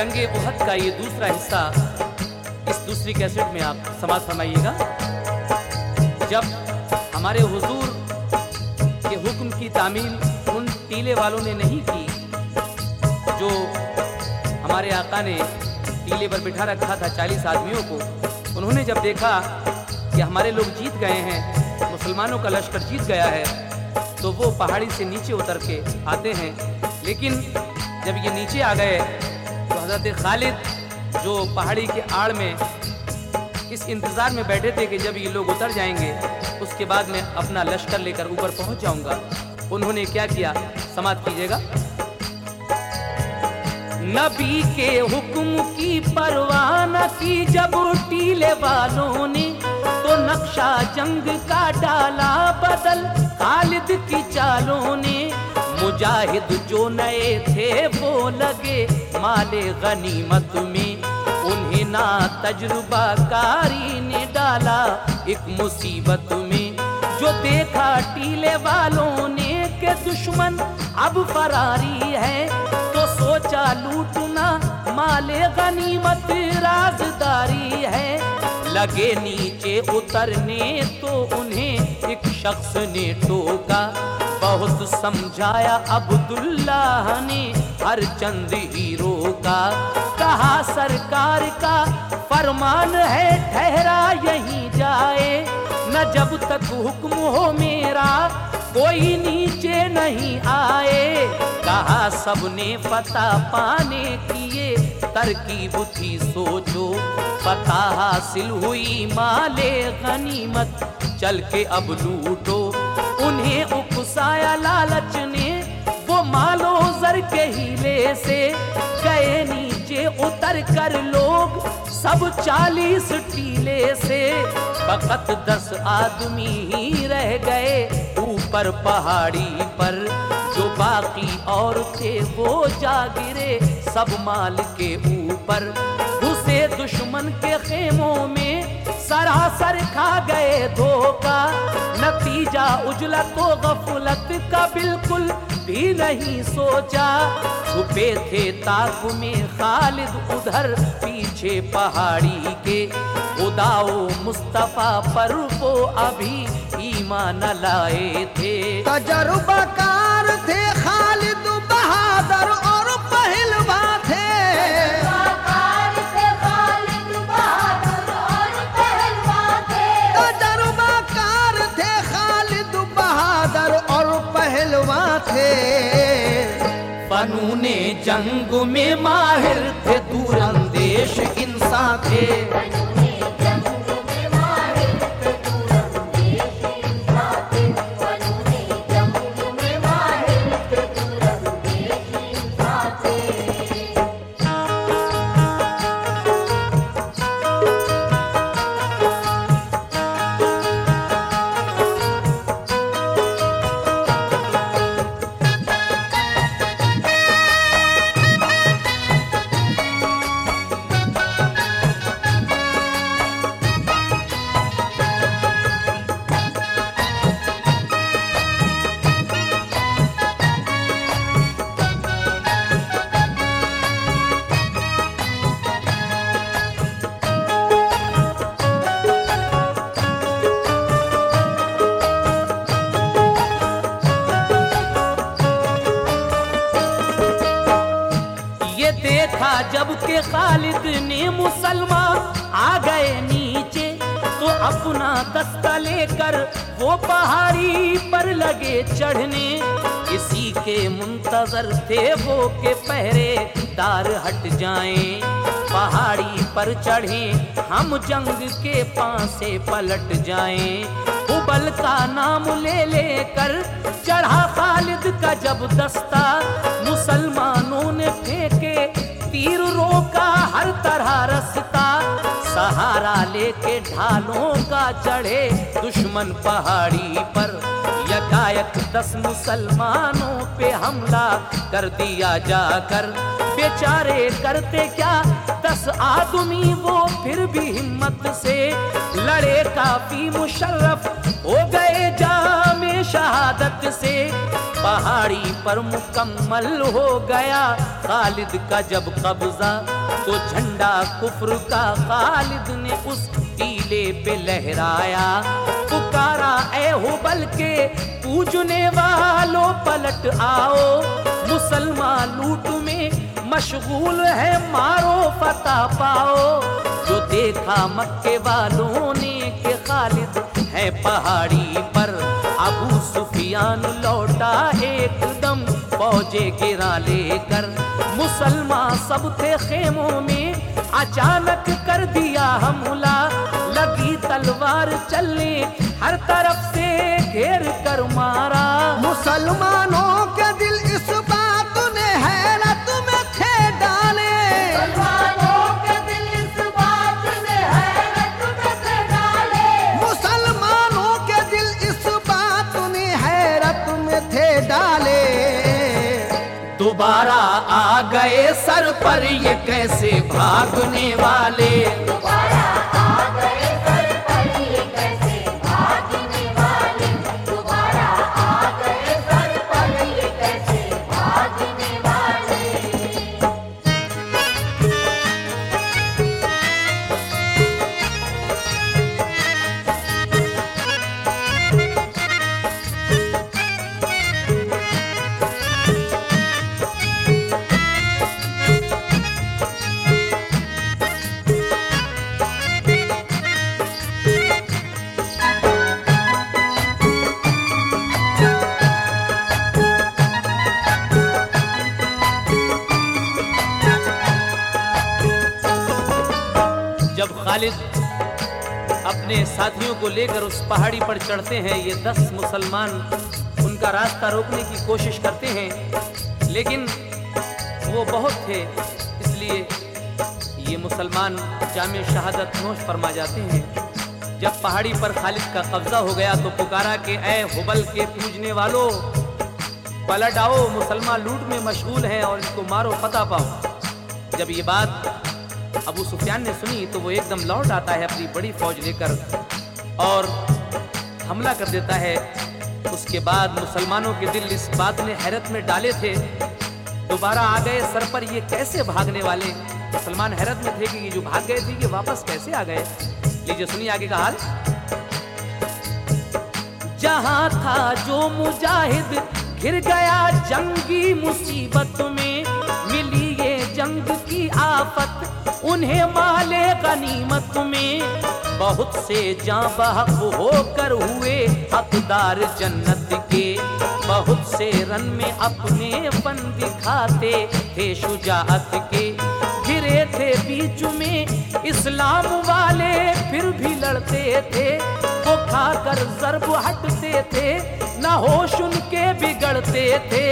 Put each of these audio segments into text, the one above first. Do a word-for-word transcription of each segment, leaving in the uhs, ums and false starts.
जंगे उहद का ये दूसरा हिस्सा इस दूसरी कैसेट में आप समाप्त फरमाइएगा। जब हमारे हुजूर के हुक्म की तामील उन टीले वालों ने नहीं की जो हमारे आका ने टीले पर बिठा रखा था चालीस आदमियों को, उन्होंने जब देखा कि हमारे लोग जीत गए हैं, मुसलमानों का लश्कर जीत गया है, तो वो पहाड़ी से नीचे उतर के आते हैं। लेकिन जब ये नीचे आ गए तो हज़रत खालिद जो पहाड़ी के आड़ में इस इंतज़ार में बैठे थे कि जब ये लोग उतर जाएंगे उसके बाद मैं अपना लश्कर लेकर ऊपर पहुंच जाऊंगा, उन्होंने क्या किया, समाप्त कीजिएगा। नबी के हुक्म की परवाह न की जब टीले वालों ने, तो नक्शा जंग का डाला बदल खालिद की चालों ने। मुजाहिद जो नए थे वो लगे माले गनीमत में, उन्हें ना तजुर्बा कारी ने डाला एक मुसीबत में। जो देखा टीले वालों ने के दुश्मन अब फरारी है, तो सोचा लूटना माले गनीमत राजदारी है। लगे नीचे उतरने तो उन्हें एक शख्स ने टोका, बहुत समझाया अब्दुल्लाह ने हर चंद हीरो का। कहा सरकार का फरमान है ठहरा यहीं जाए, न जब तक हुक्म हो मेरा कोई नीचे नहीं आए। कहा सबने पता पाने की ये तरकीब थी सोचो, पता हासिल हुई माले गनीमत चल के अब लूटो। उन्हें उकसाया लालच ने वो मालो जर के हीले से, गए नीचे उतर कर लोग सब चालीस टीले से। फकत दस आदमी ही रह गए ऊपर पहाड़ी पर, जो बाकी और थे वो जा गिरे सब माल के ऊपर। घुसे दुश्मन के खेमों में सरासर खा गए धोखा, नतीजा उजलत व गफलत का बिल्कुल भी नहीं सोचा। छुपे थे ताक में खालिद उधर पीछे पहाड़ी के, खुदाओ मुस्तफा पर वो अभी ईमान लाए थे। तजुर्बाकार थे खालिद बहादुर और पहलवा थे, तजुर्बाकार थे खालिद बहादुर और पहलवा थे। फनूने जंग में माहिर थे, दूरंदेश इंसान थे। जब के खालिद ने मुसलमान आ गए नीचे, तो अपना दस्ता लेकर वो पहाड़ी पर लगे चढ़ने। इसी के मुंतजर थे वो के पहरेदार हट जाएं। पहाड़ी पर चढ़े हम जंग के पासे पलट जाएं। हुबल का नाम ले लेकर चढ़ा खालिद का जब दस्ता, मुसलमानों ने फेंके तीर रोका हर तरह रास्ता। सहारा लेके ढालों का चढ़े दुश्मन पहाड़ी पर, यकायक दस मुसलमानों पे हमला कर दिया जाकर। बेचारे करते क्या दस आदमी वो फिर भी हिम्मत से लड़े, काफी मुशर्रफ हो गए जामे शहादत शहादत से पहाड़ी पर मुकम्मल हो गया खालिद का जब कब्जा, तो झंडा कुफ्र का खालिद ने उस टीले पे लहराया। पुकारा ए हुबल के पूजने वालों पलट आओ, मुसलमान लूट में मशगूल है मारो फतह पाओ। जो देखा मक्के वालों ने के खालिद है पहाड़ी पर, अबू सुफियान लौटा एकदम फौजे गिरा लेकर। मुसलमान सब थे खेमों में, अचानक कर दिया हमला, लगी तलवार चलने हर तरफ से घेर कर मारा। मुसलमानों के दिल इस बात ने हैरत में थे डाले, मुसलमानों के दिल इस बात ने हैरत में थे डाले, मुसलमानों के दिल इस बात ने हैरत में थे डाले। दोबारा आ गए सर पर ये कैसे भागने वाले, दोबारा आ गए सर पर ये कैसे भागने वाले, दोबारा आ गए सर पर ये कैसे भागने वाले। जब खालिद अपने साथियों को लेकर उस पहाड़ी पर चढ़ते हैं, ये दस मुसलमान उनका रास्ता रोकने की कोशिश करते हैं, लेकिन वो बहुत थे, इसलिए ये मुसलमान जामे शहादत नोश फरमा जाते हैं। जब पहाड़ी पर खालिद का कब्जा हो गया तो पुकारा कि ऐ हुबल के पूजने वालों पलट आओ, मुसलमान लूट में मशगूल हैं और इसको मारो फतह पाओ। जब ये बात अबू सुफियान ने सुनी तो वो एकदम लौट आता है अपनी बड़ी फौज लेकर और हमला कर देता है। उसके बाद मुसलमानों के दिल इस बात ने हैरत में डाले थे, दोबारा आ गए सर पर ये कैसे भागने वाले। मुसलमान हैरत में थे कि ये जो भाग गए थे ये वापस कैसे आ गए। लीजिए सुनिए आगे का हाल। जहां था जो मुजाहिद घिर गया जंगी मुसीबत में, मिली ये जंग की आफत उन्हें माले गनीमत में। बहुत से जां बहक होकर हुए हकदार जन्नत के, बहुत से रन में अपने फन दिखाते थे शुजाअत के। घिरे थे बीच में इस्लाम वाले फिर भी लड़ते थे, वो खाकर ज़र्ब हटते थे न होश उनके बिगड़ते थे।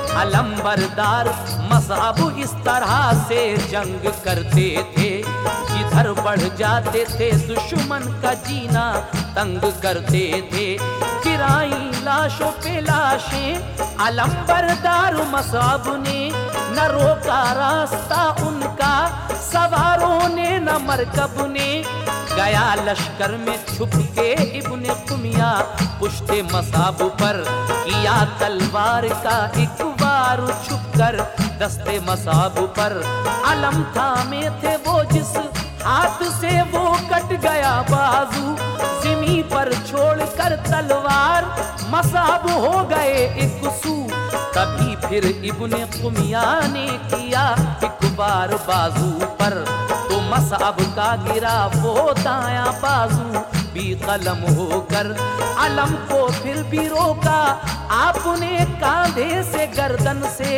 अलंबरदार मज़हब इस तरह से जंग करते थे, जिधर बढ़ जाते थे दुश्मन का जीना तंग करते थे। गिराई लाशों पे लाशें अलंबरदार मज़हब ने, न रोका रास्ता उनका सवारों ने न मरकब ने। गया लश्कर में छुप के इब्ने कुमिया पुश्ते मसाब पर, किया तलवार का एक बार छुप कर दस्ते मसाब पर। अलम थामे थे वो जिस हाथ से वो कट गया बाजू, जिमी पर छोड़ कर तलवार मसाब हो गए एक सू। तभी फिर इब्ने कुमिया ने किया एक बार बाजू पर, तो मसाब का गिरा वो दाया बाजू भी कलम होकर। अलम को फिर भी रोका आपने कांधे से गर्दन से,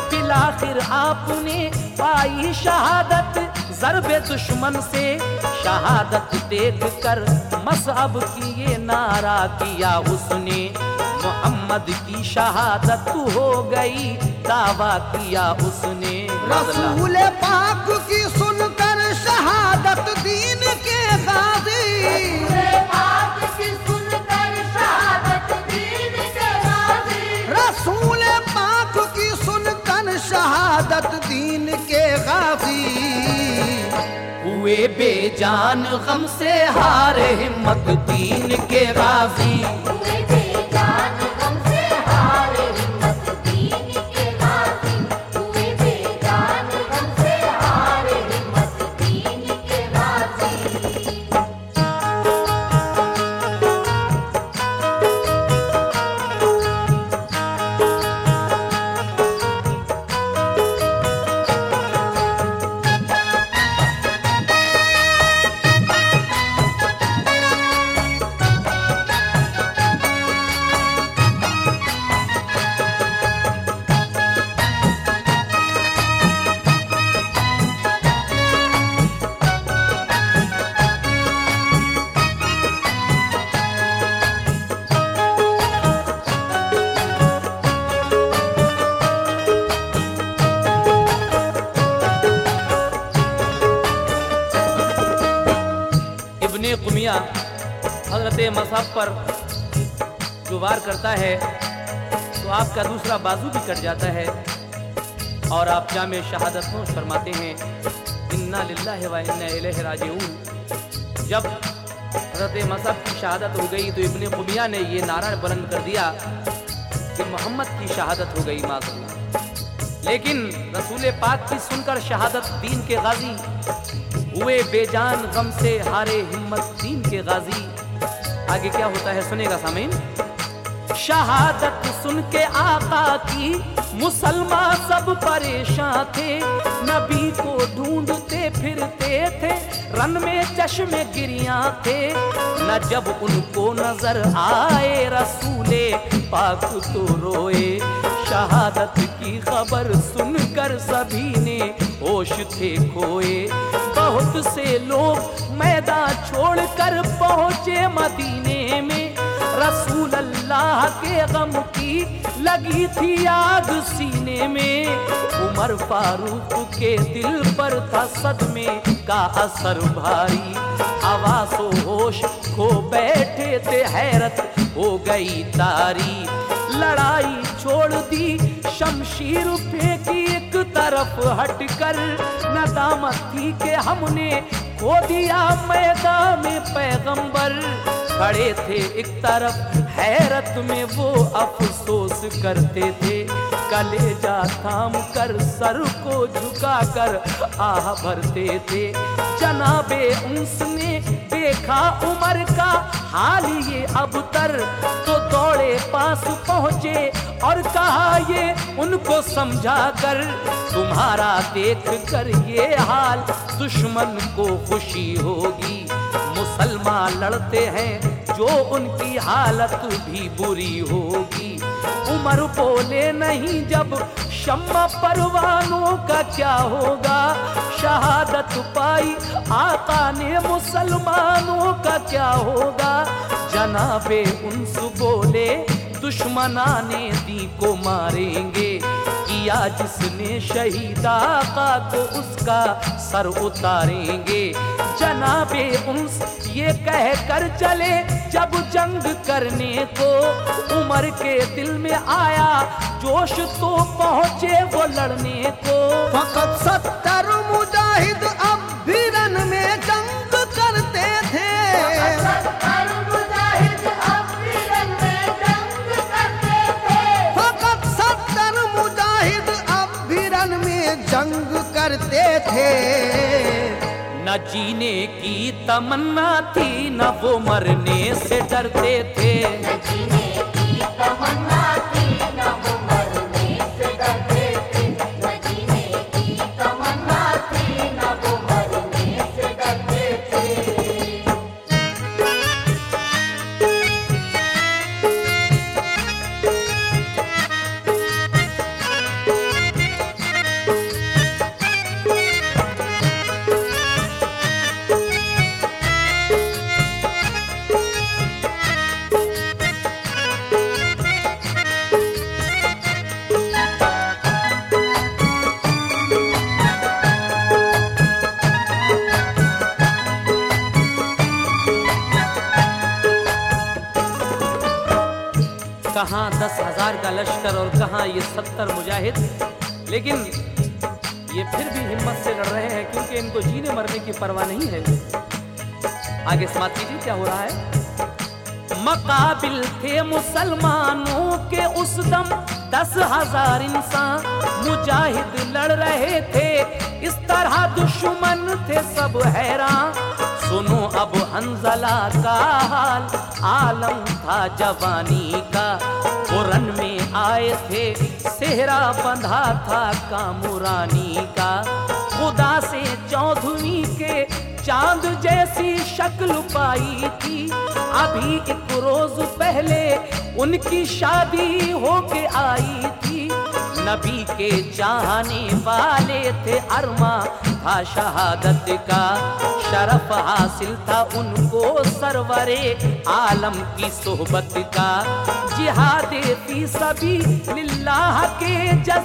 फिर आपने पाई शहादत ज़रबे दुश्मन से। शहादत देख कर मसअब की ये नारा किया उसने, मोहम्मद की शहादत हो गई दावा किया उसने। रसूल पाक की सुनकर शहादत दीन के गाज़ी, रसूल पाक की सुनकर शहादत दीन के गाज़ी, रसूल पाक की सुनकर शहादत दीन के गाज़ी। हुए बेजान गम से हारे हिम्मत दीन के गाज़ी, हुए बेजान गम से हजरत मसहब पर जो वार करता है तो आपका दूसरा बाजू भी कट जाता है और आप जामे शहादत नोश फरमाते हैं, इन्ना लिल्लाहि व इन्ना इलैहि राजिऊन। जब हजरत मसहब की शहादत हो गई तो इब्ने कुबिया ने ये नारा बुलंद कर दिया कि मोहम्मद की शहादत हो गई माज़अल्लाह। लेकिन रसूल पाक की सुनकर शहादत दीन के गाजी हुए बेजान, गम से हारे हिम्मत दीन के गाजी। आगे क्या होता है सुनेगा सामीन। शहादत सुन के आका की मुसलमान सब परेशान थे, नबी को ढूंढते फिरते थे, रन में चश्मे गिरियां थे, न जब उनको नजर आए रसूले पाक तो रोए। शहादत की खबर सुनकर सभी ने होश थे खोए, बहुत से लोग मैदान छोड़कर पहुंचे मदीने में, रसूल अल्लाह के गम की लगी थी आग सीने में। उमर फारूक के दिल पर था सदमे का असर भारी, हवासो होश खो बैठे थे, हैरत हो गई तारी। लड़ाई छोड़ दी, शमशीर फेंकी एक तरफ हटकर, नदामत थी कि हमने खो दिया मैदान में पैगंबर। खड़े थे एक तरफ हैरत में वो अफसोस करते थे, कलेजा थाम कर सर को झुका कर आह भरते थे। जनाबे उसने देखा उमर का हाल ये अबतर, तो दौड़े पास पहुंचे और कहा ये उनको समझा कर, तुम्हारा देख कर ये हाल दुश्मन को खुशी होगी। मुसलमान लड़ते हैं जो उनकी हालत भी बुरी होगी। उमर बोले नहीं जब शम्मा परवानों का क्या होगा, शहादत पाई आका ने मुसलमानों का क्या होगा। जनाबे उन्स बोले दुश्मनाने दी को मारेंगे, किया जिसने शहीद आका को उसका सर उतारेंगे। जनाबे उन्स ये कह कर चले जब जंग करने को, उमर के दिल में आया जोश तो पहुंचे वो लड़ने को। फकत सत्तर मुजाहिद अब भी रन में जंग करते थे, सत्तर मुजाहिद अब भी रन में जंग करते थे, फकत सत्तर मुजाहिद अब भी रन में जंग करते थे। न जीने की तमन्ना थी न वो मरने से डरते थे, न जीने की तमन्ना थी न वो मरने से डरते थे, न जीने की तमन्ना थी न वो मरने से डरते थे। कहाँ दस हजार का लश्कर और कहाँ ये सत्तर मुजाहिद, लेकिन ये फिर भी हिम्मत से लड़ रहे हैं क्योंकि इनको जीने मरने की परवाह नहीं है। आगे समाप्त कीजिए क्या हो रहा है। मकाबिल थे मुसलमानों के उस दम दस हजार इंसान, मुजाहिद लड़ रहे थे इस तरह दुश्मन थे सब हैरान। सुनो अब हंजला का हाल, आलम था जवानी का, कुरन में आए थे सेहरा बंधा था कामुरानी का। खुदा से चौधरी के चांद जैसी शक्ल पाई थी, अभी एक रोज पहले उनकी शादी होके आई थी। नबी के चाहने वाले थे, अरमा था शहादत का, शरफ हासिल था उनको सरवरे आलम की सोहबत का। जिहादे फी सबीलिल्लाह के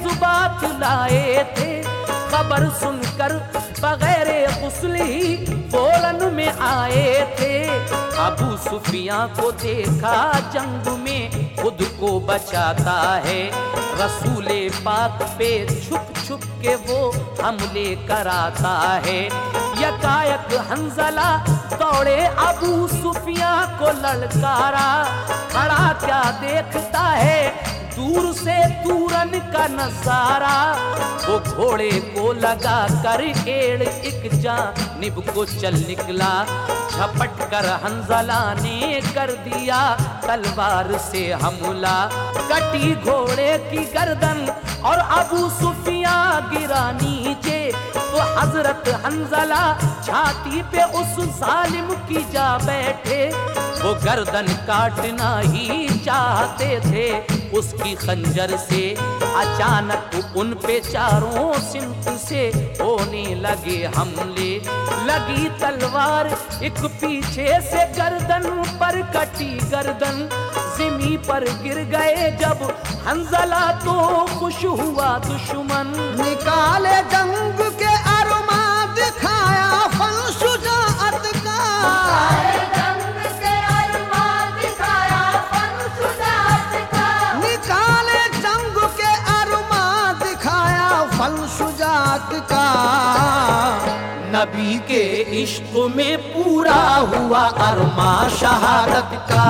जज्बात लाए थे, खबर सुनकर बगैर गुस्ल ही बोरन में आए थे। अबू सुफियां को देखा जंग में खुद को बचाता है, रसूले पाक पे छुप छुप के वो हमले कराता है। यकायक हंजला दौड़े अबू सुफियां को ललकारा, खड़ा क्या देखता है दूर से तूरन का नजारा। वो घोड़े को लगा कर एड़ एक जानिब को चल निकला, झपट कर हंजला ने कर दिया तलवार से हमला। कटी घोड़े की गर्दन और अबू सुफियां गिरा नीचे, तो हजरत हंजला छाती पे उस जालिम की जा बैठे। वो गर्दन काटना ही चाहते थे उसकी खंजर से, अचानक उन पे चारों सिमत से होने लगे हमले। लगी तलवार एक पीछे से गर्दन पर कटी गर्दन, जिमी पर गिर गए जब हंजला तो खुश हुआ दुश्मन। निकाले जंग के अरमा दिखाया फन शुजाअत का, निकाले जंग के अरमा दिखाया फन शुजाअत का। नबी के इश्क में पूरा हुआ अरमा शहादत का।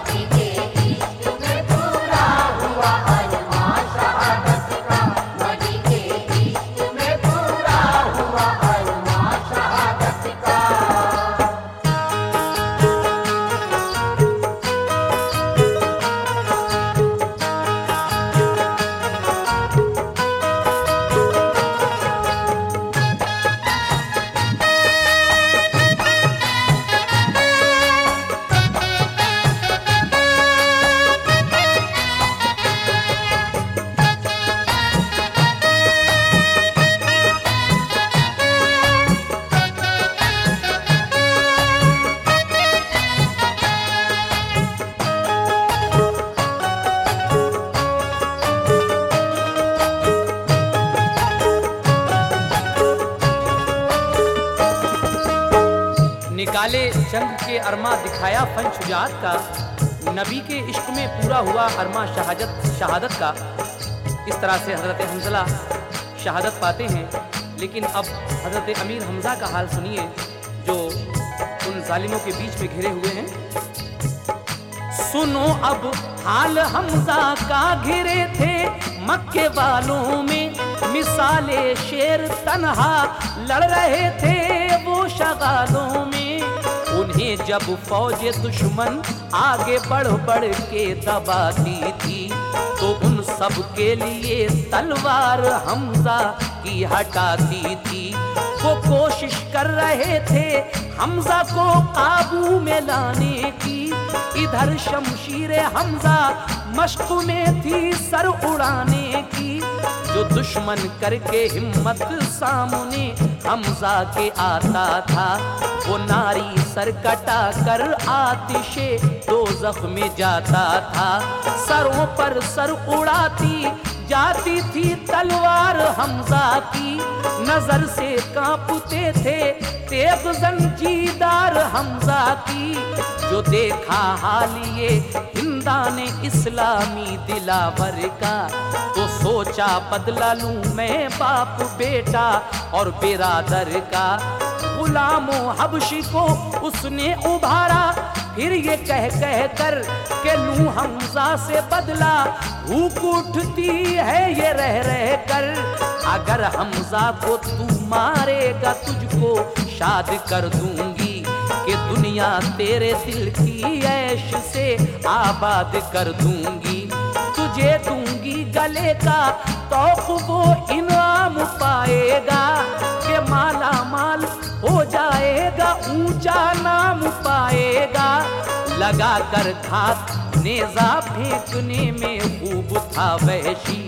निकाले जंग के अरमा दिखाया फन शुजाअत का। नबी के इश्क में पूरा हुआ अरमा शहादत शहादत का। इस तरह से हजरत हंजला शहादत पाते हैं। लेकिन अब हजरत अमीर हमजा का हाल सुनिए, जो उन जालिमों के बीच में घिरे हुए हैं। सुनो अब हाल हमजा का, घिरे थे मक्के वालों में, मिसाले शेर तन्हा लड़ रहे थे वो शगालों में। उन्हें जब फौज दुश्मन आगे बढ़ बढ़ के दबाती थी, तो उन सब के लिए तलवार हमजा की हटाती थी। वो कोशिश कर रहे थे हमजा को काबू में लाने की, इधर शमशीर हमजा मश्क में थी सर उड़ाने की। जो दुश्मन करके हिम्मत सामने हमजा के आता था, वो नारी सर कटा कर आतिशे दोज़ख में जाता था। सरों पर सर उड़ाती जाती थी तलवार हमजा की, नजर से कांपते थे तेग जंजीदार हमजा की। जो देखा हाल ये हिंदाने इस्लामी दिलावर का, तो सोचा बदला लूं मैं बाप बेटा और बिरादर का। गुलामों हबशी को उसने उभारा, फिर ये कह कह कर के लूं हमजा से बदला। भूख उठती है ये रह रह कर, अगर हमजा को तू मारेगा तुझको शाद कर दूंगी, कि दुनिया तेरे दिल की ऐश से आबाद कर दूंगी। तुझे दूंगी गले का तौक वो इनाम पाएगा, कि माला माल हो जाएगा ऊंचा नाम पाएगा। लगा कर घात नेजा फेंकने में खूब था वहशी।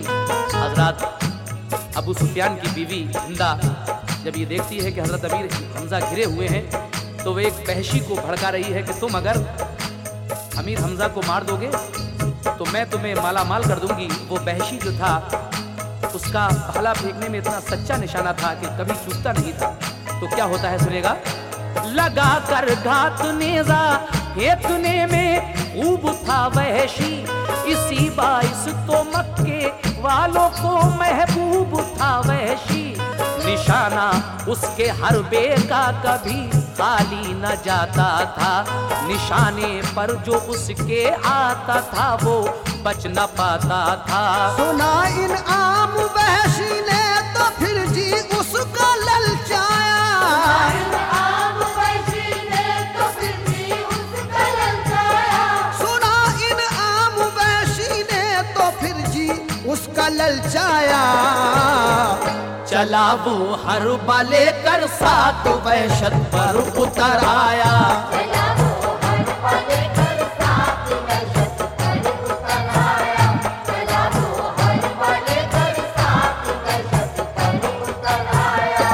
हजरत अबू सुफियान की बीवी हिंदा जब ये देखती है कि हजरत अमीर हमजा घिरे हुए हैं, तो वे एक वहशी को भड़का रही है कि तुम अगर अमीर हमजा को मार दोगे तो मैं तुम्हें माला माल कर दूंगी। वो वहशी जो था उसका भाला फेंकने में इतना सच्चा निशाना था कि कभी चूकता नहीं था। तो क्या होता है सुनेगा। लगा कर घात नेजा फेंकने में खूब था वहशी, इसी बाइस तो मक्के वालों को महबूब था वहशी। निशाना उसके हरबे का कभी खाली न जाता था, निशाने पर जो उसके आता था वो बच न पाता था। सुना इन आम वहशी ने तो फिर जी उसको ललचाया, आम वहशी ने तो फिर भी उसका ललचाया। सुना इन आम वहशी ने तो फिर जी उसका ललचाया। चला वो हर बाले कर सात वहशत पर उतर आया। चला वो हर पले कर साथ वहशत पर उतर आया। चला वो हर पले कर साथ वहशत पर उतर आया।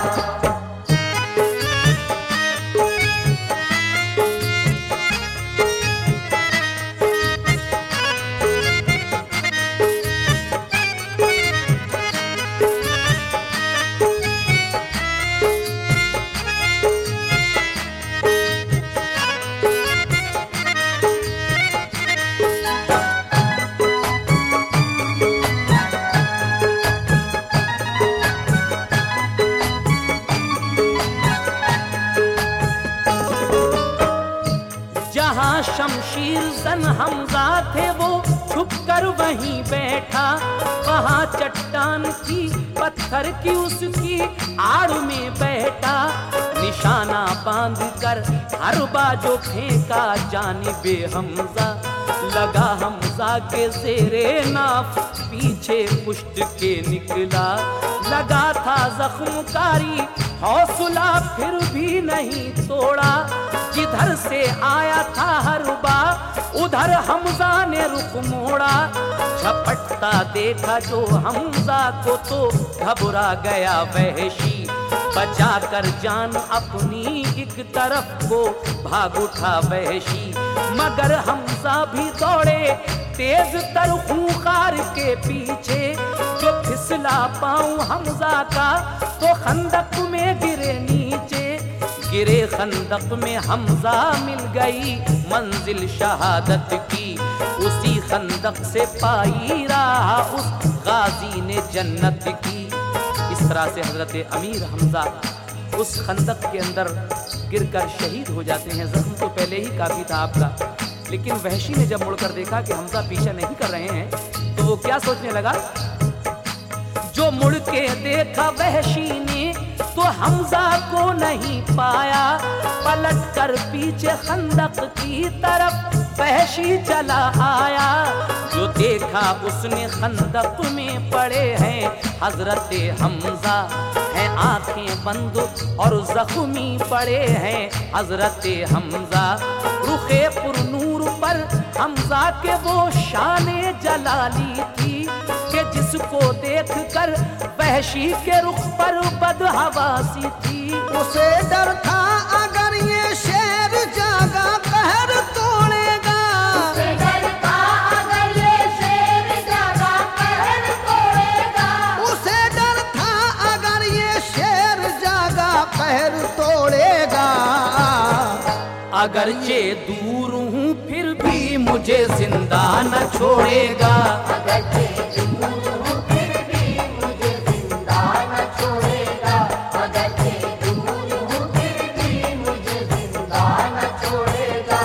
जहाँ शमशीर जन हमजा थे वो छुप कर वहीं बैठा, वहाँ चट्टान की पत्थर की उसकी आड़ में बैठा। निशाना बांध कर हर बाजो फेंका जानिबे हमजा, लगा हमजा के जेरे नाफ पीछे पुष्ट के निकला। लगा था जख्मकारी हौसला फिर भी नहीं तोड़ा, जिधर से आया था हरबा उधर हमजा ने रुख मोड़ा। झपटता देखा जो हमजा को तो घबरा गया वहशी, बचा कर जान अपनी एक तरफ को भाग उठा वहशी। मगर हमजा भी दौड़े तेज तर खूंखार के पीछे, जो फिसला पाऊं हमजा का तो खंदक में गिरे नीचे। गिरे खंदक में हमजा मिल गई मंजिल शहादत की, उसी खंदक से पाई रहा उस गाजी ने जन्नत की। इस तरह से हजरत अमीर हमजा उस खंदक के अंदर गिरकर शहीद हो जाते हैं। जख्म तो पहले ही काफी था आपका, लेकिन वहशी ने जब मुड़कर देखा कि हमजा पीछा नहीं कर रहे हैं तो वो क्या सोचने लगा। जो मुड़ के देखा वहशी ने तो हमजा को नहीं पाया, पलट कर पीछे खंदक की तरफ वहशी चला आया। जो देखा उसने खंदक में पड़े हैं हजरत हमजा, हैं आंखें बंद और जख्मी पड़े हैं हजरत हमजा। रुखे पुरनूर पर हमजा के वो शाने जलाली थी कि जिसको देख कर वहशी के रुख पर बदहवासी थी। उसे डर था अगर ये शेर जागा कहर तोड़ेगा, उसे डर था अगर ये शेर जागा कहर तोड़ेगा। उसे डर था अगर ये शेर जागा कहर तोड़ेगा। अगरचे दूर हूँ फिर भी मुझे जिंदा न छोड़ेगा। अगरचे दूर हूँ फिर भी मुझे जिंदा न छोड़ेगा। अगरचे दूर हूँ फिर भी मुझे जिंदा न छोड़ेगा।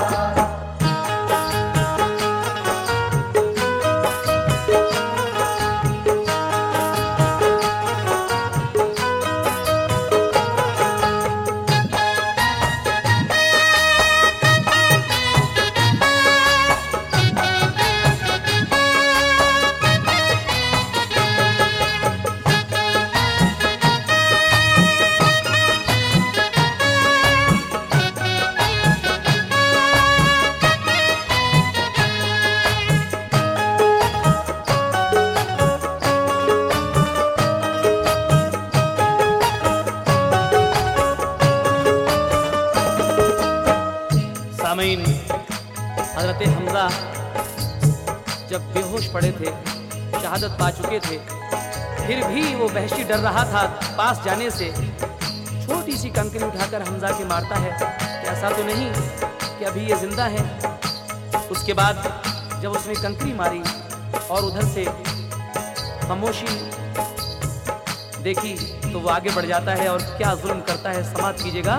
सामीन, हजरत हमजा जब बेहोश पड़े थे, शहादत पा चुके थे, फिर भी वो वहशी डर रहा था पास जाने से। छोटी सी कंकरी उठाकर हमजा के मारता है कि ऐसा तो नहीं कि अभी ये जिंदा है। उसके बाद जब उसने कंकरी मारी और उधर से खामोशी देखी तो वो आगे बढ़ जाता है और क्या जुल्म करता है, समाप्त कीजिएगा।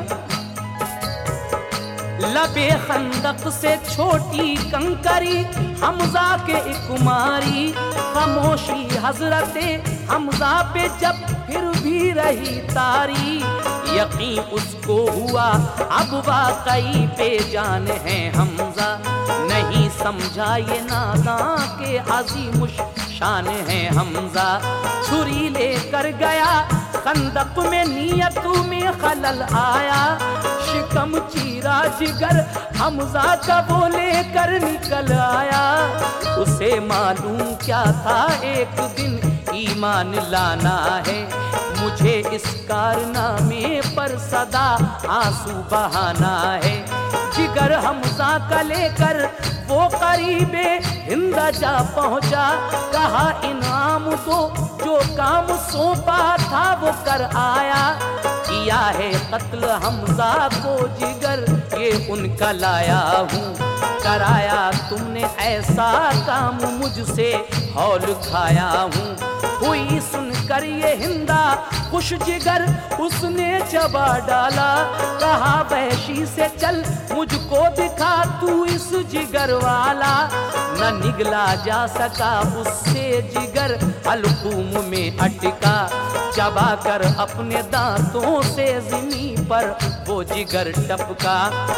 लबे खंदक से छोटी कंकरी हमजा के एक मारी, खामोशी हजरते हमजा पे जब फिर भी रही तारी, यकीन उसको हुआ अब वाकई पे जान है हमजा, नहीं समझा ये नादां के अजीम शान है हमजा। छुरी लेकर गया खंदक में नियत में खलल आया, शिकम चीरा जिगर हमजा का वो लेकर निकल आया। उसे मालूम क्या था एक दिन ईमान लाना है, मुझे इस कारनामे पर सदा आंसू बहाना है। जिगर हमजा का लेकर वो करीबे हिंदा जा पहुंचा, कहा इनाम दो जो काम सौंपा था वो कर आया। किया है कत्ल हमजा को जिगर ये उनका लाया हूँ, कराया तुमने ऐसा काम मुझसे हौल खाया हूँ। हुई सुनकर ये हिंदा खुश जिगर उसने चबा डाला, कहा वहशी से चल मुझको दिखा तू इस जिगर वाला। न निगला जा सका उससे जिगर हलकूम में अटका, चबा कर अपने दांतों से ज़मीन पर वो जिगर टपका।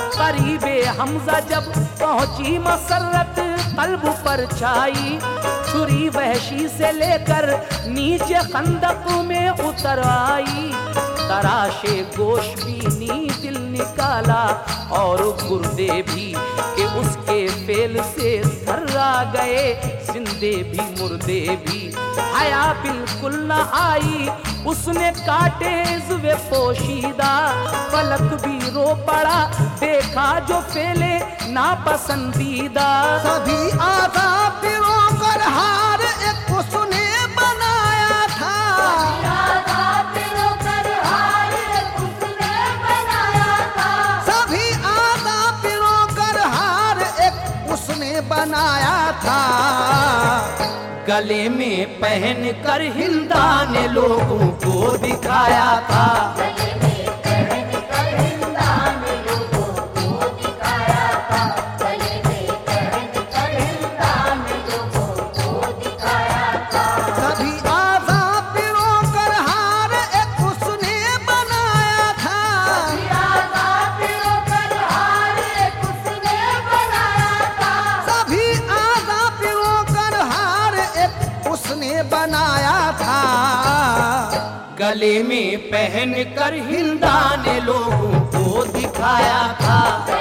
करीबे हमजा जब पहुंची मसरत कल्ब पर छाई, छुरी वहशी से लेकर नीचे खंदक में उतर आई। तराशे गोश बीनी दिल निकाला और गुर्दे भी, कि उसके फेल से थर्रा गए जिंदे भी मुर्दे भी। हया बिल्कुल न आई उसने काटे ज़ुवे पोशीदा, फलक भी रो पड़ा देखा जो फेले नापसंदीदा। सभी आजाद पिरों कर हार एक उसने बनाया था, सभी आजाद पिरों कर हार एक उसने बनाया था। गले में पहन कर हिंदा ने लोगों को दिखाया था, सभी आजाद पिरों कर हार एक उसने बनाया था, सभी आजाद पिरों कर हार एक उसने बनाया था। गले में पहन कर हिंदा ने लोगों को दिखाया था।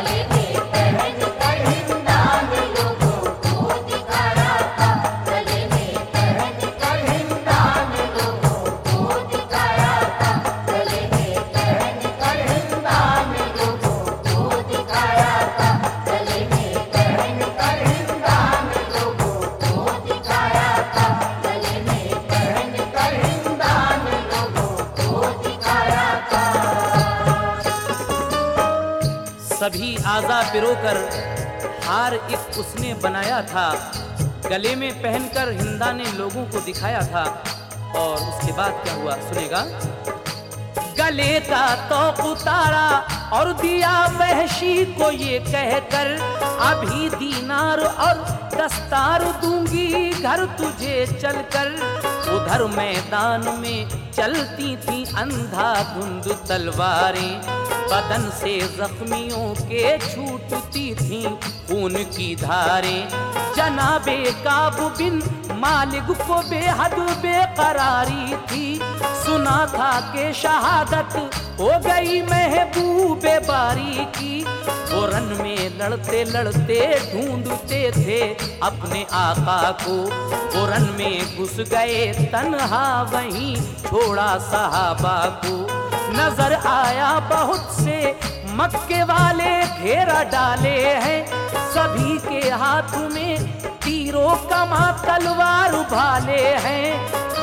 सभी आज़ा पिरोकर हार एक उसने बनाया था, गले में पहनकर हिंदा ने लोगों को दिखाया था। और उसके बाद क्या हुआ सुनेगा। गले का तौक उतारा और दिया वहशी को ये कहकर, अभी दीनार और दस्तार दूंगी घर तुझे चलकर। उधर मैदान में चलती थी अंधाधुंध तलवारें, बदन से जख्मियों के छूटती थी खून की धारें। जनाबे काबू बिन मालिक को बेहद बेकरारी थी, सुना था कि शहादत हो गई महबूबे बारी की। वो रन में लड़ते लड़ते ढूंढते थे अपने आका को, वो रन में घुस गए तन्हा वहीं छोड़ा सहाबा को। नजर आया बहुत से मक्के वाले घेरा डाले हैं, सभी के हाथ में तीरों कमा तलवार भाले हैं।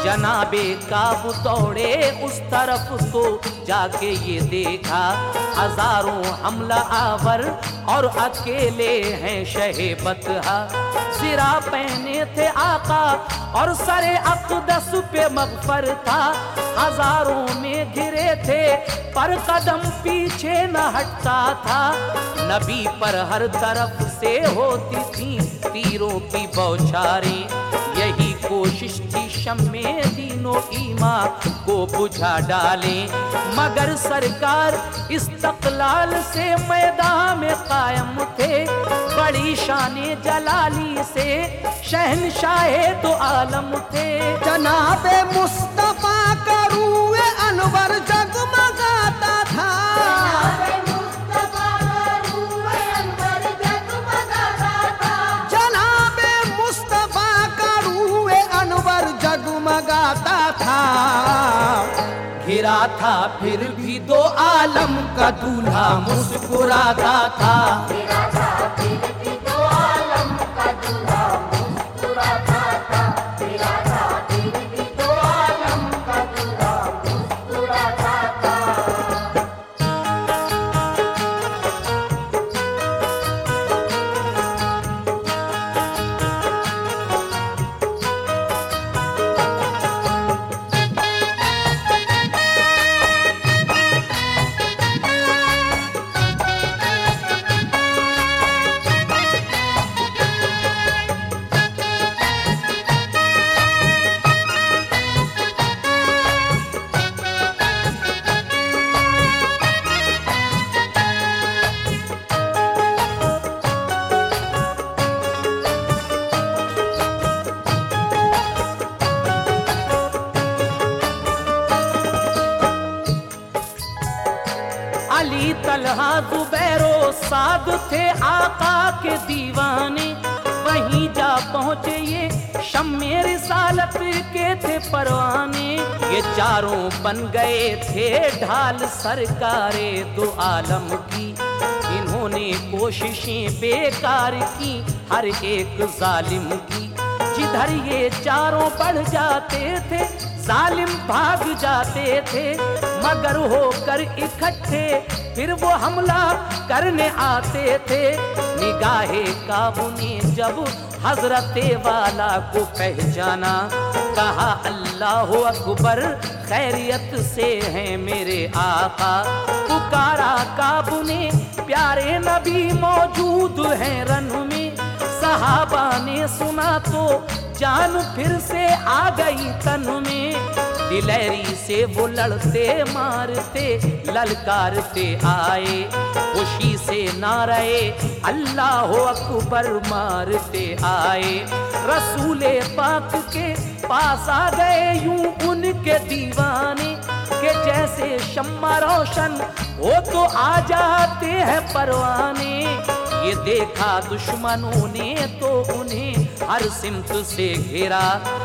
जनाबे काबू दौड़े उस तरफ तो जाके ये देखा हजारों हमला आवर और अकेले हैं शहे बतहा। सिरा पहने थे आका और सरे अक़दस पे मग़फ़र था। हजारों में घिरे थे पर कदम पीछे न हटता था। नबी पर हर तरफ से होती थी तीरों की बौछारें। यही कोशिश थी शम्मे दीनो ईमा को बुझा डालें, मगर सरकार इस्तक़लाल से मैदान में कायम थे। बड़ी शाने जलाली से शहनशाहे दो आलम थे। जनाबे मुस्तफा का रूए अनवर जगमगाता था। जनाबे मुस्तफा का रूए अनवर जगमगाता था। घिरा था फिर भी दो आलम का दूल्हा मुस्कुराता था। अली तलहा जुबैरो साद थे आका के दीवाने। वहीं जा पहुँचे ये शम्मे रिसालत के थे परवाने। ये चारों बन गए थे ढाल सरकारे दो आलम की। इन्होंने कोशिशें बेकार की हर एक जालिम की। जिधर ये चारों बढ़ जाते थे जालिम भाग जाते थे, मगर होकर इकट्ठे फिर वो हमला करने आते थे। निगाहे काबू ने जब हजरते वाला को पहचाना, कहा अल्लाह अकबर खैरियत से हैं मेरे आका। पुकारा काबू ने प्यारे नबी मौजूद हैं रन में। सहाबा ने सुना तो जान फिर से आ गई तन में। दिलेरी से वो लड़ते मारते ललकारते आए। खुशी से नारे अल्लाह अकबर मारते आए। रसूले पाक के पास आ गए यूं उनके दीवाने के जैसे शम्मा रोशन हो तो आ जाते हैं परवाने। ये देखा दुश्मनों ने तो उन्हें हर सिमत से घेरा।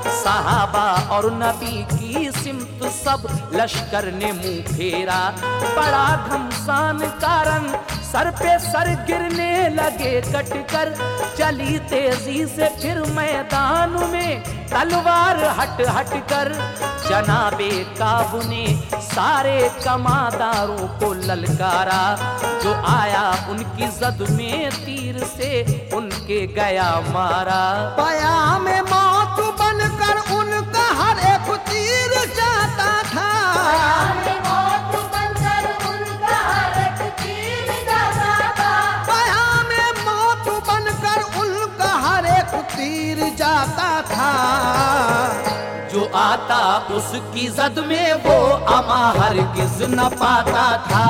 सहाबा और नबी की सिमत सब लश्कर ने मुंह फेरा। बड़ा घमसान कारण सर पे सर गिरने लगे कटकर। चली तेजी से फिर मैदान में तलवार हट हट कर। जनाबे काबू ने सारे कमादारों को ललकारा। जो आया उनकी जद में तीर से उनके गया मारा। पाया में मौत बनकर उनका हर एक तीर जाता था। पाया में मौत बनकर उनका हर एक तीर जाता था। पाया में मौत बनकर उनका हर एक तीर जाता था। जो आता उसकी जद में वो अमा हरगिज न पाता था।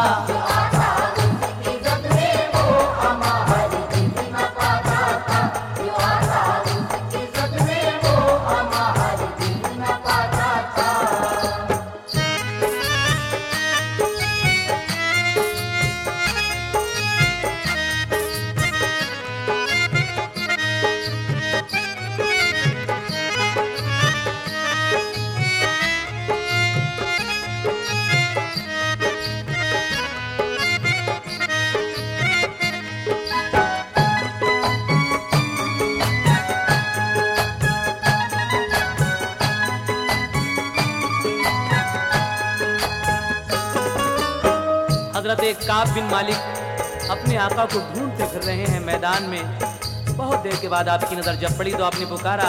हजरत काब बिन मालिक अपने आका को ढूंढते फिर रहे हैं मैदान में। बहुत देर के बाद आपकी नज़र जब पड़ी तो आपने पुकारा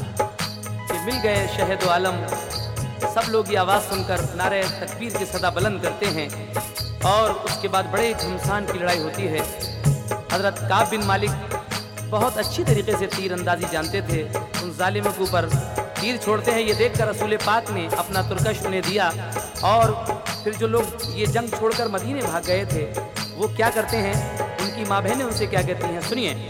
कि मिल गए शहीद आलम। सब लोग ये आवाज़ सुनकर नारे तकबीर की सदा बुलंद करते हैं और उसके बाद बड़े घमसान की लड़ाई होती है। हजरत काब बिन मालिक बहुत अच्छी तरीके से तीर अंदाजी जानते थे। उन जालिमों के ऊपर तीर छोड़ते हैं, ये देखकर रसूल पाक ने अपना तुरकश उन्हें दिया। और फिर जो लोग ये जंग छोड़कर मदीने भाग गए थे वो क्या करते हैं, उनकी माँ बहनें उनसे क्या कहती हैं, सुनिए।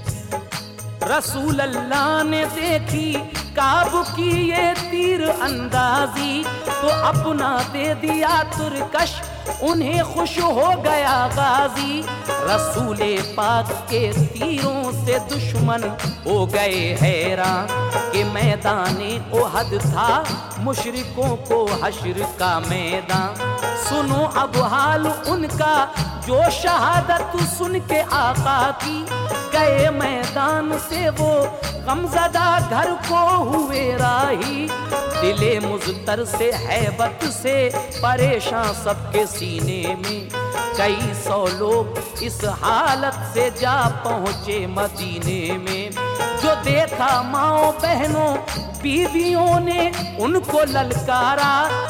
रसूल अल्लाह ने देखी काब की ये तीर अंदाजी, तो अपना दे दिया तुरकश, उन्हें खुश हो गया गाजी। रसूले पाक के तीरों से दुश्मन हो गए हैरान, कि मैदाने ओहद था मुशरिकों को हश्र का मैदान। सुनो अब हाल उनका जो शहादत सुन के आका की, गए मैदान से वो गमज़दा घर को हुए राही। दिले मुज़तर से हैबत से परेशान सबके सीने में, कई सौ लोग इस हालत से जा पहुँचे मदीने में। जो देखा माओ बहनों बीवियों ने उनको ललकारा,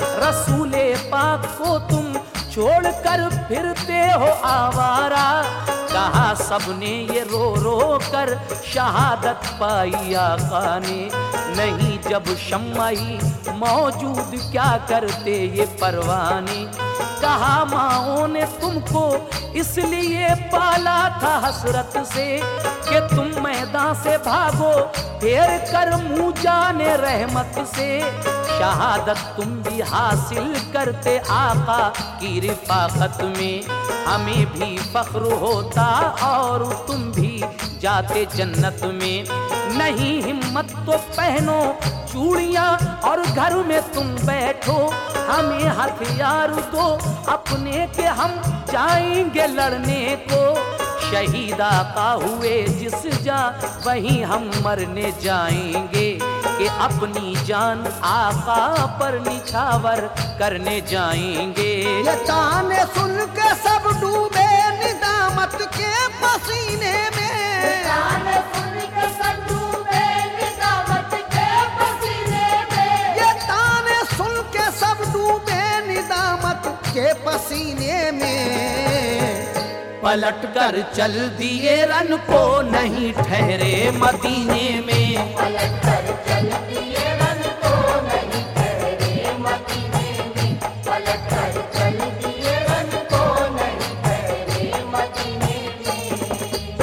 रसूले पाक को तुम छोड़कर फिरते हो आवारा। कहा सबने ये रो रो कर शहादत पाई आका ने, नहीं जब शम्माई मौजूद क्या करते ये परवाने। कहा माओ ने तुमको इसलिए पाला था हसरत से, कि तुम मैदान से भागो फेर कर मुँह जाने रहमत से। शहादत तुम भी हासिल करते आका की रिफाकत में, हमें भी फख्र होता और तुम भी जाते जन्नत में। नहीं हिम्मत तो पहनो चूड़ियाँ और घर में तुम बैठो, हमें हथियार दो अपने के हम जाएंगे लड़ने को। शहीदा का हुए जिस जा वहीं हम मरने जाएंगे, कि अपनी जान आका पर निछावर करने जाएंगे। ये ताने सुन के सब डूबे निदामत के पसीने में, ताने सुन के सब डूबे निदामत के पसीने में। ये ताने सुन के सब डूबे निदामत के पसीने में। पलट कर चल दिए रन को नहीं ठहरे मदीने में। पलट कर चल दिए रन को नहीं ठहरे मदीने में। पलट कर चल दिए रन को नहीं ठहरे मदीने में।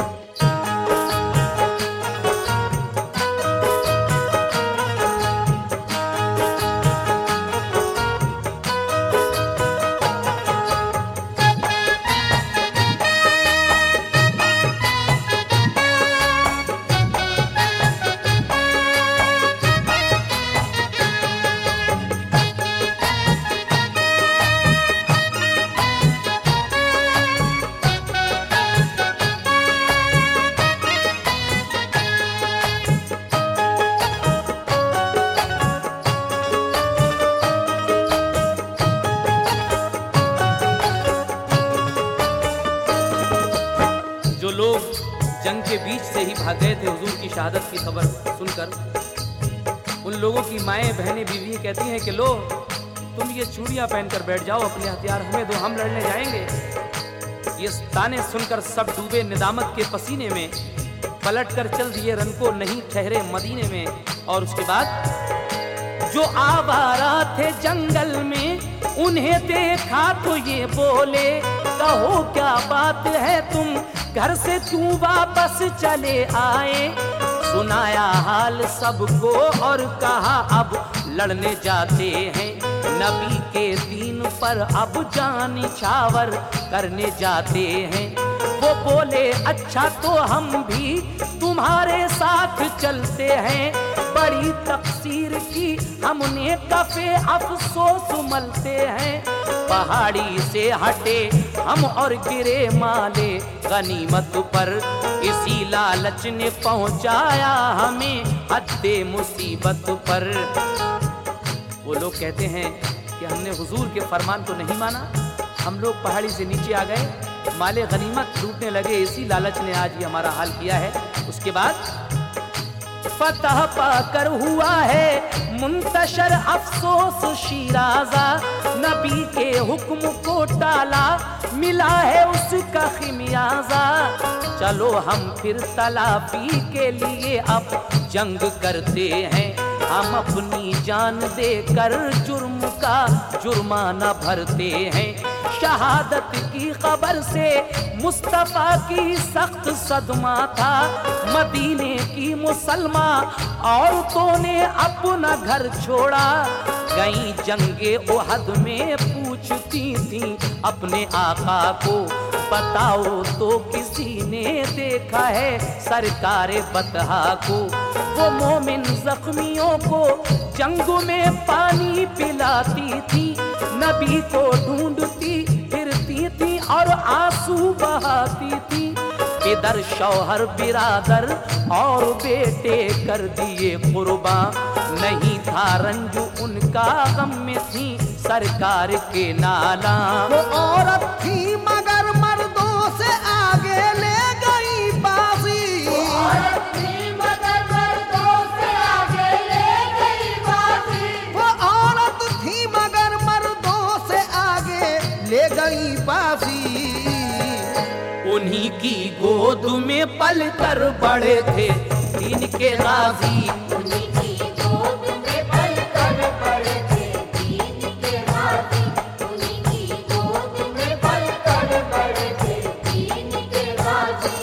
जंग के बीच से ही भाग गए थे हुजूर की शहादत की खबर सुनकर। उन लोगों की माएँ बहनें बीवी कहती हैं कि लो तुम ये चूड़ियाँ पहनकर बैठ जाओ, अपने हथियार हमें दो, हम लड़ने जाएंगे। ये ताने सुनकर सब डूबे निदामत के पसीने में, पलट कर चल दिए रन को नहीं ठहरे मदीने में। और उसके बाद जो आवारा थे जंगल में उन्हें देखा तो ये बोले, कहो क्या बात है तुम घर से क्यों वापस चले आए। सुनाया हाल सबको और कहा अब लड़ने जाते हैं, नबी के दीन पर अब जान निछावर करने जाते हैं। वो बोले अच्छा तो हम भी तुम्हारे साथ चलते हैं, बड़ी तकसीर की हमने कफे अफसोस मलते हैं। पहाड़ी से हटे हम और गिरे माले गनीमत पर, इसी लालच ने पहुंचाया हमें हद्दे मुसीबत पर। वो लोग कहते हैं कि हमने हुजूर के फरमान को नहीं माना, हम लोग पहाड़ी से नीचे आ गए, माले गनीमत लूटने लगे, इसी लालच ने आज ये हमारा हाल किया है। उसके बाद फतह पाकर हुआ है मुंतशर अफसोस शिराजा, नबी के हुक्म को टाला मिला है उसका खिमियाजा। चलो हम फिर तलाफी के लिए अब जंग करते हैं, हम अपनी जान देकर जुर्म का जुर्माना भरते हैं। शहादत की खबर से मुस्तफा की सख्त सदमा था, मदीने की मुसलमा औरतों ने अपना घर छोड़ा। गई जंगे ओहद में पूछती थी अपने आका को, बताओ तो किसी ने देखा है सरकार बतहा को। वो मोमिन जख्मियों को जंग में पानी पिलाती थी, नबी को ढूंढती फिरती थी और आंसू बहाती थी। इधर शौहर बिरादर और बेटे कर दिए कुर्बान, नहीं था रंजू उनका गम में थी सरकार के नाला। वो औरत थी मगर मर्दों से आगे ले गई बाजी, औरत थी मगर मर्दों से आगे ले गई बाजी। वो औरत थी मगर मर्दों से आगे ले गई बाजी। उन्हीं की गोद में पल कर बड़े थे दीन के गाजी। उन्हीं की गोद में पल कर बड़े थे दीन के गाजी। उन्हीं की गोद में पल कर बड़े थे दीन के गाजी।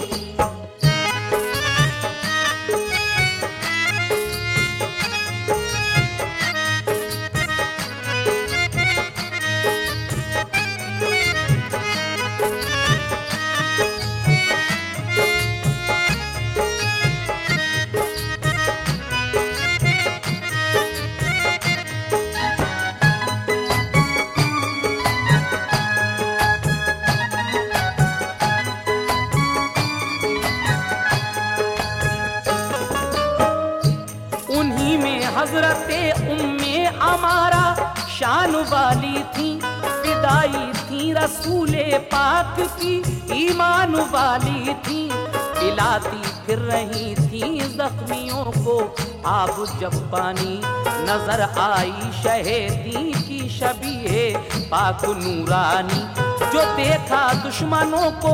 उन्हीं में हजरते उम्मे अमारा शान वाली थी, फिदाई थी रसूले पाक की ईमान वाली थी। पिलाती फिर रही थी जख्मियों को आब जब पानी, नजर आई शहीदी की शबीहे पाक नूरानी। जो देखा दुश्मनों को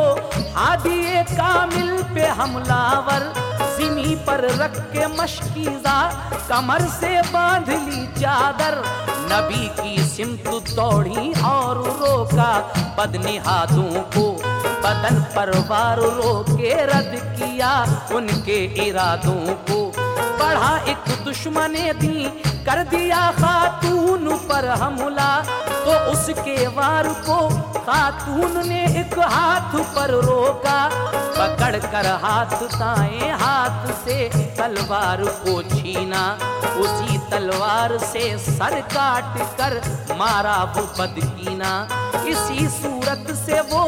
हादिए कामिल पे हमलावर, जिमी पर रख के मशकीजा कमर से बांध ली चादर। नबी की सिमत दौड़ी और रोका बदनिहादों को, बदन पर वार रोके रद्द किया उनके इरादों को। बढ़ा एक दुश्मने दी कर दिया खातून पर हमला, तो उसके वार को खातून ने एक हाथ पर रोका। पकड़ कर हाथ दाएं हाथ से तलवार को छीना, उसी तलवार से सर काट कर मारा वो बदकीना। इसी सूरत से वो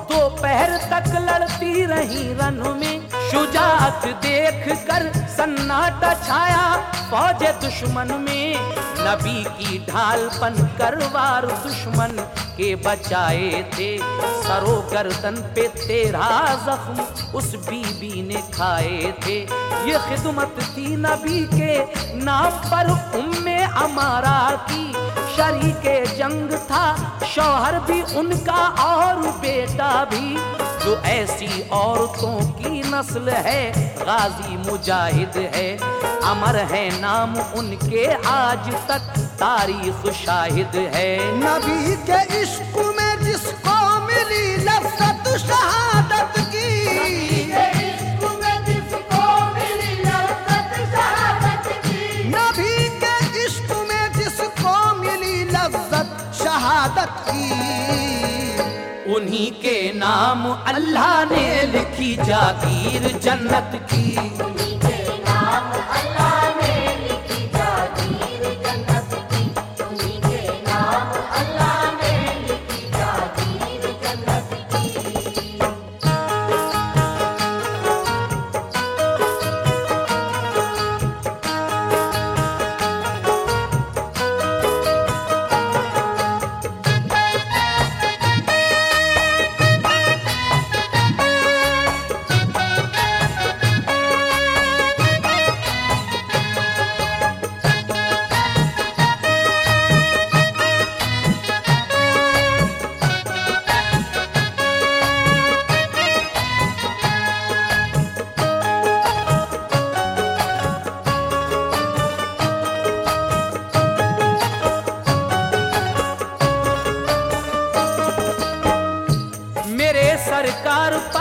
दोपहर तक लड़ती रही रन में, शुजाअत देख कर सन्नाटा छाया फौज दुश्मन में। नबी की ढाल बन कर वार दुश्मन के बचाए थे, सरो गर्दन पे तेरह जख्म उस बीबी ने खाए थे। ये खिदमत थी नबी के नाम पर उम्मे अमारा की, शरीके जंग था शौहर भी उनका और बेटा भी। जो ऐसी औरतों की नस्ल है गाजी मुजाहिद है, अमर है नाम उनके आज तक तारीख शाहिद है। नबी के इश्क में जिसको मिली लफ्ज़त शहादत की, नबी के इश्क में जिसको मिली लज़्ज़त शहादत की। नबी के इश्क में जिसको मिली लफ्ज़त शहादत की। उन्हीं के नाम अल्लाह ने लिखी जागीर जन्नत की। उन्हीं के नाम अल्लाह ने लिखी जागीर जन्नत की। उन्हीं के नाम अल्लाह ने लिखी जागीर जन्नत की।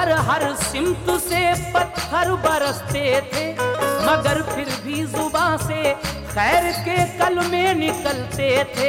हर हर सिमत से पत्थर बरसते थे, मगर फिर भी जुबां से खैर के कलमे निकलते थे।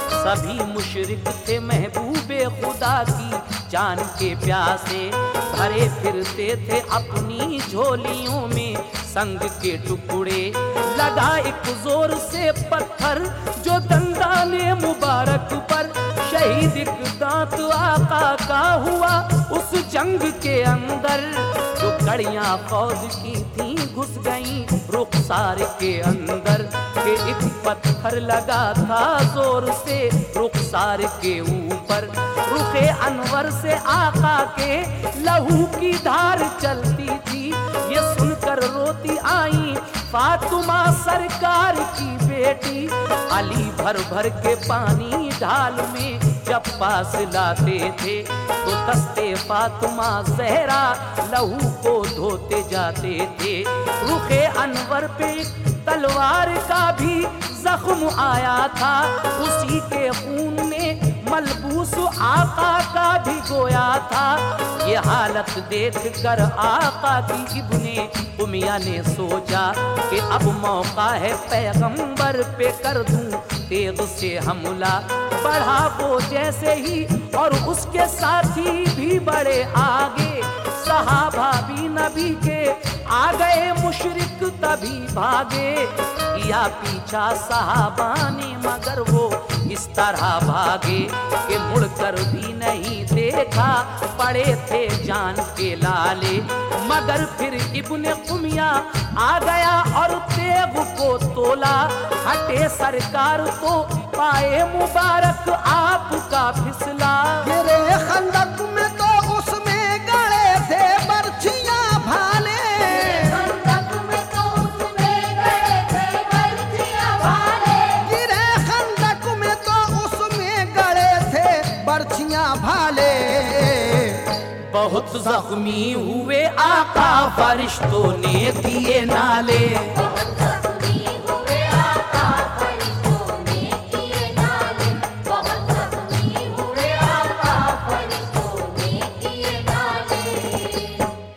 सभी मुशरिक थे महबूबे खुदा की जान के प्यासे, भरे फिरते थे अपनी झोलियों में संग के टुकड़े। लगा एक जोर से पत्थर जो दंदाने मुबारक पर, शहीद एक दांत आका का हुआ उस जंग के अंदर। जो कड़ियां फौज की थी घुस गईं रुखसार के अंदर, के एक पत्थर लगा था जोर से रुखसार के ऊपर। रुखे अनवर से आका के लहू की धार चलती थी, ये सुनकर रोती आई फातिमा सरकार की बेटी। अली भर भर के पानी ढाल में जब पास लाते थे, तो दस्ते फातिमा जहरा लहू को धोते जाते थे। रुखे अनवर पे तलवार का भी जख्म आया था, उसी के खून में मलबूस आका का भी गोया था। ये हालत देख कर आका की इब्ने उमिया ने सोचा कि अब मौका है पैगंबर पे कर दूं तेग से हमला। बढ़ा वो जैसे ही और उसके साथी भी बड़े आगे, सहाबा भी नबी के आ गए मुशरिक तभी भागे। किया पीछा सहाबा ने मगर वो इस तरह भागे कि मुड़कर भी नहीं देखा, पड़े थे जान के लाले। मगर फिर इब्ने उमिया आ गया और तेग को तोला। हटे सरकार तो पाए मुबारक आपका फिसला। गिरे खंदक में तो उसमें गड़े थे बर्छियां भाले। खंदक में तो उसमें गए थे बर्छियां भाले। गिरे खंदक में तो उसमें गड़े थे बर्छियां भाले। बहुत जख्मी हुए आका फरिश्तों ने दिए नाले। बहुत जख्मी हुए आका फरिश्तों ने किए नाले। बहुत जख्मी हुए आका फरिश्तों ने किए नाले।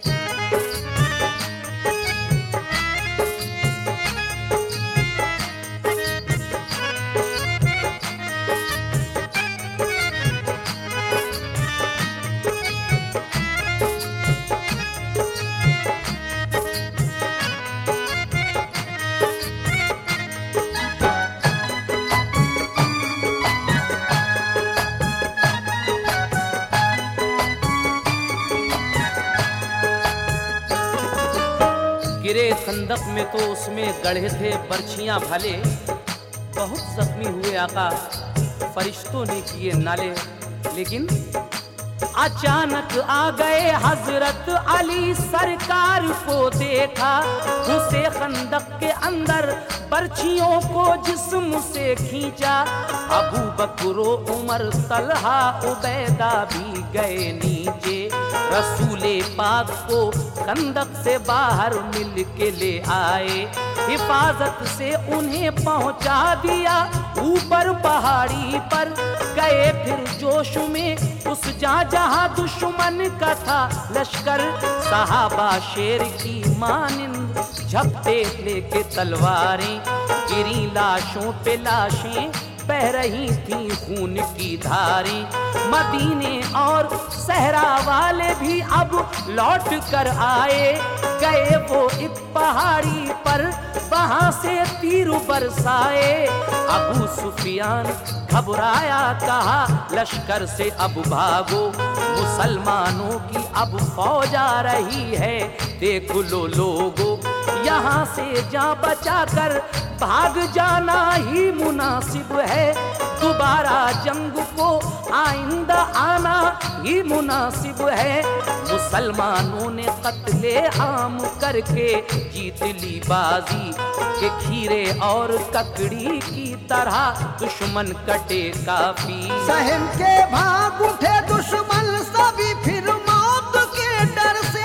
गिरे खंदक में तो उसमें गढ़े थे बर्छियां भले। बहुत जख्मी हुए आका फरिश्तों ने किए नाले। लेकिन अचानक आ गए हजरत अली सरकार को देखा, घुसे खंदक के अंदर बर्छियों को जिस्म से खींचा। अबू बकरो उमर तलहा उबैदा भी गए नीचे, रसूले पाक को खंदक से बाहर मिल के ले आए। हिफाजत से उन्हें पहुंचा दिया ऊपर पहाड़ी पर। गए फिर जोश में उस जहाँ जहाँ दुश्मन का था लश्कर। सहाबा शेर की मानिंद झपटे लेके तलवारें, गिरी लाशों पे लाशें बह रही थी खून की धारें। मदीने और सहरा वाले भी अब लौट कर आए। गए वो एक पहाड़ी पर, वहां से तीर बरसाए। अबू सुफियान घबराया, कहा लश्कर से अब भागो, मुसलमानों की अब फौज आ रही है, देख लो लोगो। यहाँ से जा बचा कर भाग जाना ही मुनासिब है, दोबारा जंग को आइंदा आना ही मुनासिब है। मुसलमानों ने कत्ले आम करके जीत ली बाजी, के खीरे और ककड़ी की तरह दुश्मन कटे काफी। सहम के भाग उठे दुश्मन सभी फिर मौत के डर से।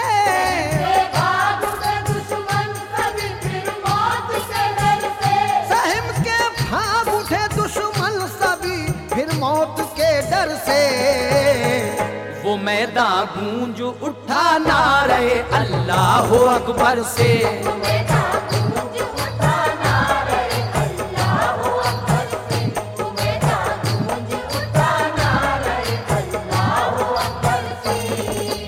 भाग उठे दुश्मन सभी फिर मौत के डर से। सहम के भाग उठे दुश्मन सभी फिर मौत के डर से। वो मैदान गूंज उठा नारे अल्लाह अकबर से। मैदान गूंज उठा नारे अल्लाह अकबर से, मैदान गूंज उठा नारे अल्लाह अकबर से।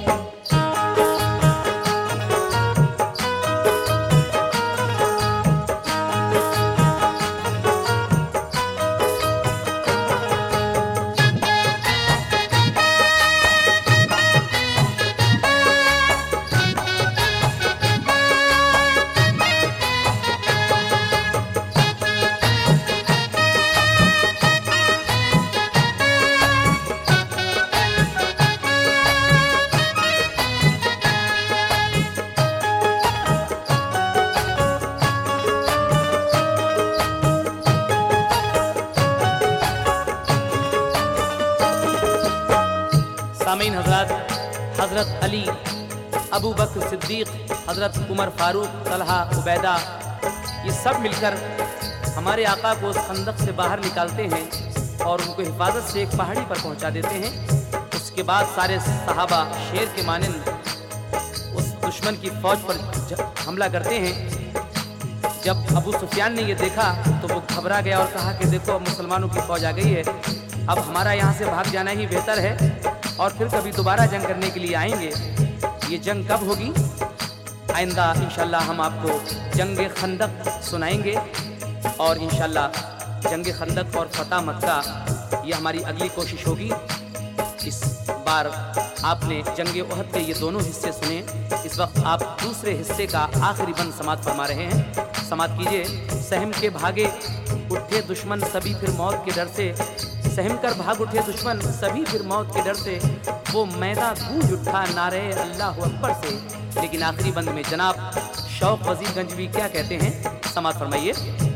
सामीन हजरत, हजरत अली, अबू बकर सिद्दीक, हजरत उमर फारूक, तलहा, उबैदा, ये सब मिलकर हमारे आका को उस खंदक से बाहर निकालते हैं और उनको हिफाजत से एक पहाड़ी पर पहुंचा देते हैं। उसके बाद सारे सहाबा शेर के मानंद उस दुश्मन की फौज पर हमला करते हैं। जब अबू सुफियान ने ये देखा तो वो घबरा गया और कहा कि देखो अब मुसलमानों की फौज आ गई है, अब हमारा यहाँ से भाग जाना ही बेहतर है और फिर कभी दोबारा जंग करने के लिए आएंगे। ये जंग कब होगी? आइंदा इंशाल्लाह हम आपको जंग खंदक सुनाएंगे और इंशाल्लाह जंग खंदक और फतह मक्का ये हमारी अगली कोशिश होगी। इस बार आपने जंग उहद के ये दोनों हिस्से सुने। इस वक्त आप दूसरे हिस्से का आखिरी बंद समात फरमा रहे हैं। समात कीजिए। सहम के भागे उठे दुश्मन सभी फिर मौत के डर से, सहम कर भाग उठे दुश्मन सभी फिर मौत के डर से, वो मैदान गूंज उठा नारे अल्लाह अकबर से। लेकिन आखिरी बंद में जनाब शौक वजीर गंजवी क्या कहते हैं, समात फरमाइए।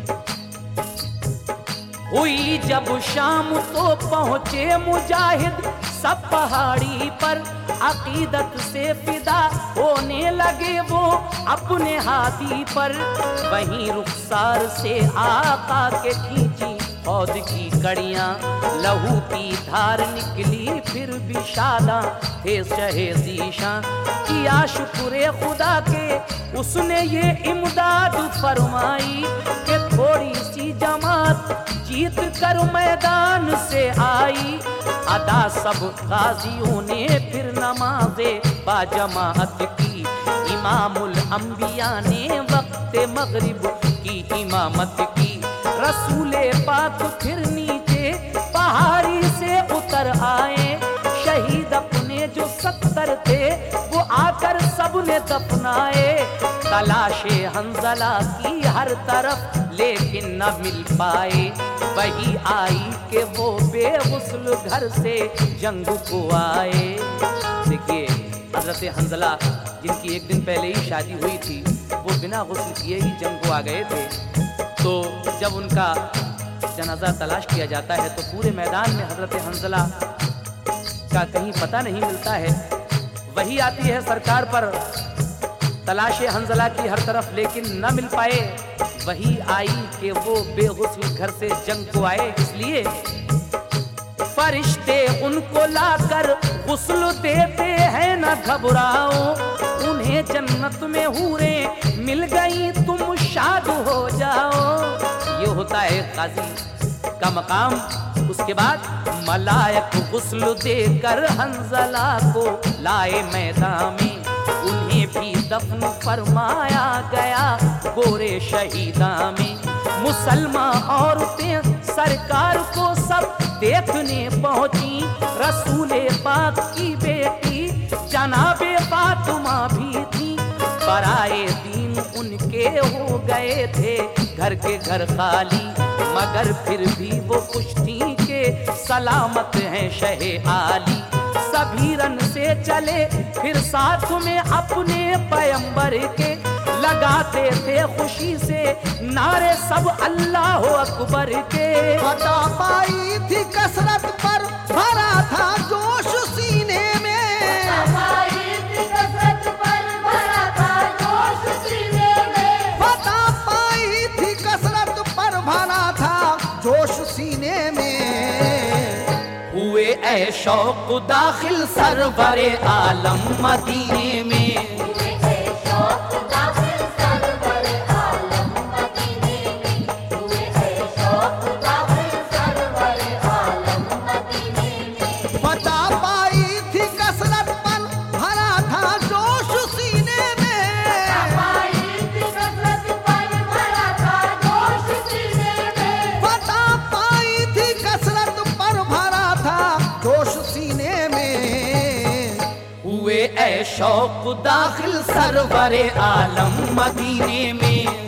हुई जब शाम तो पहुँचे मुजाहिद सब पहाड़ी पर, अकीदत से फिदा होने लगे वो अपने हाथी पर। वहीं रुखसार से आका के खींची फौज की कड़ियां, लहू की धार निकली फिर भी शादा थे शहे ज़ीशां। किया शुक्र खुदा के उसने ये इमदाद फरमाई कि थोड़ी सी जमात जीत कर मैदान से आई। अदा सब गाजियों ने फिर नमाज़े बाजमात की, इमामुल अंबिया ने वक्त मगरिब की इमामत की। रसूले पाक फिर नीचे पहाड़ी से उतर आए, शहीद अपने जो सत्तर थे वो आकर सबने दफनाए। तलाशे हंजला की हर तरफ लेकिन न मिल पाए, वही आई कि वो बेगुस्ल घर से जंग को आए। देखिए हजरत हंजला जिनकी एक दिन पहले ही शादी हुई थी, वो बिना गुस्ल किए ही जंग को आ गए थे। तो जब उनका जनाजा तलाश किया जाता है तो पूरे मैदान में हजरत हंजला का कहीं पता नहीं मिलता है। वही आती है सरकार पर तलाशे हंजला की हर तरफ लेकिन न मिल पाए। वही आई कि वो बेगुस्ल घर से जंग को आए, इसलिए फरिश्ते उनको लाकर गुस्ल देते हैं न घबराओ। उन्हें जन्नत में हूरे मिल गई तुम शाद हो जाओ। ये होता है काजी का मकाम। उसके बाद मलायक गुस्ल देकर हंजला को लाए मैदान में, उन्हें भी दफन फरमाया गया गोरे शहीदा में। मुसलमान औरतें सरकार को सब देखने पहुंची, रसूले पाक की बेटी जनाबे फातिमा भी थी। पराए दीन उनके हो गए थे घर के घर खाली, मगर फिर भी वो खुश थी के सलामत हैं शहे आली। सभी रन से चले फिर साथ में अपने पैगंबर के, लगाते थे खुशी से नारे सब अल्लाह अकबर के। फतह पाई थी कसरत पर भरा था जोश सीने में, पाई थी कसरत पर भरा था जोश सीने में। फतह पाई थी कसरत पर भरा था जोश सीने में। हुए ऐ शौक दाखिल सरवरे आलम मदीने में। हुए है शौक दाखिल सरवरे आलम मदीने में, हुए है शौक दाखिल सरवरे आलम मदीने में। फता पाई थी कसरत पर भरा था जोश सीने में, पाई थी कसरत पर भरा था जोश सीने में। फता पाई थी कसरत पर भरा था जोश सीने में। हुए ऐ शौक दाखिल सरवरे आलम मदीने में।